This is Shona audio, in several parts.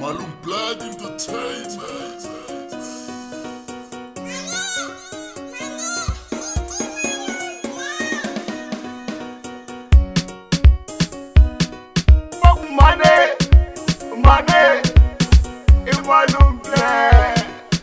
Malum Black Entertainment. Money, it Malum Black.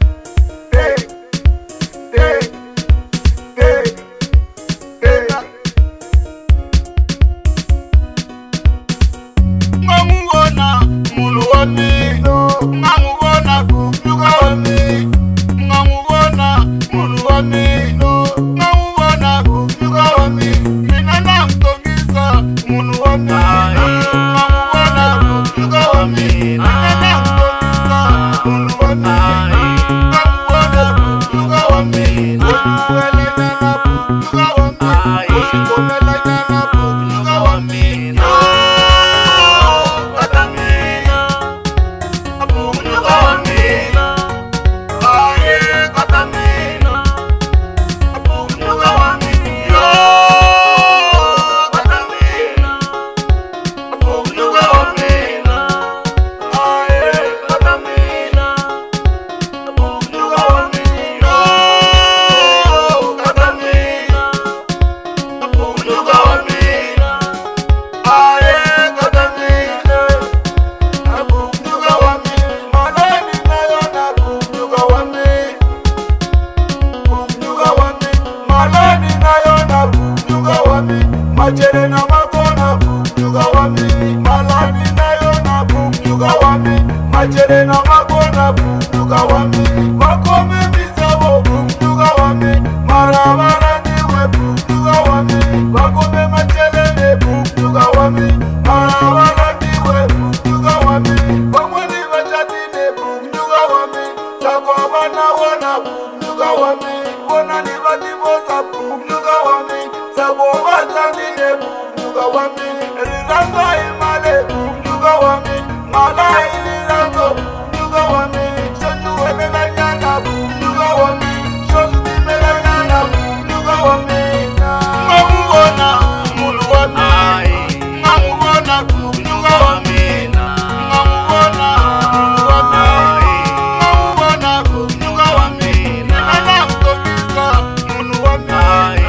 Majere na makona bunyuga wami malani nayo na bunyuga wami majere na makona bunyuga wami makome bizabo bunyuga wami marabara niwe bunyuga wami makome majere bunyuga wami marabara niwe bunyuga wami bamwani bajati ne bunyuga wami takwa na wana bunyuga wami wana ni batiboza bunyuga wami Saboba Zandine Bunyuga wami Riranga imale Bunyuga wami Mala ilirango Bunyuga wami Shotu wemela nyana Bunyuga wami Shotu dimela nyana Bunyuga wami Ngamuona Mulu wami Ngamuona Bunyuga wami Ngamuona Mulu wami Ngamuona Bunyuga wami Nana mtokisa Mulu wami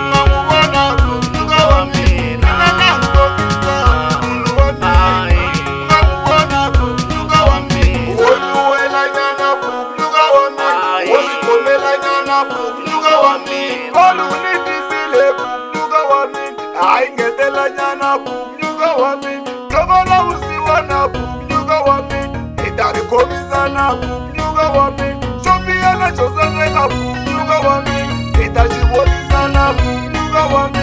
Aingetela nyana bunyuga wami Kabala usiwana bunyuga wami Idari komizana bunyuga wami Shopiana chosazela bunyuga wami Itachibolizana bunyuga wami